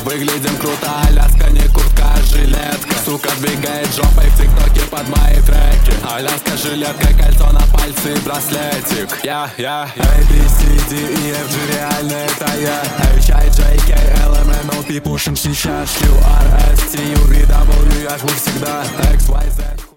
Выглядим круто, Аляска, не куртка, а жилетка. Сука двигает жопой в тиктоке под мои треки. Аляска, жилетка, кольцо на пальце и браслетик. Я A, B, C, D, E, F, G, реально это я. H, I, J, K, L, M, N, O, P, пушим сейчас. Q, R, S, T, U, V, W, я жму всегда X, Y, Z.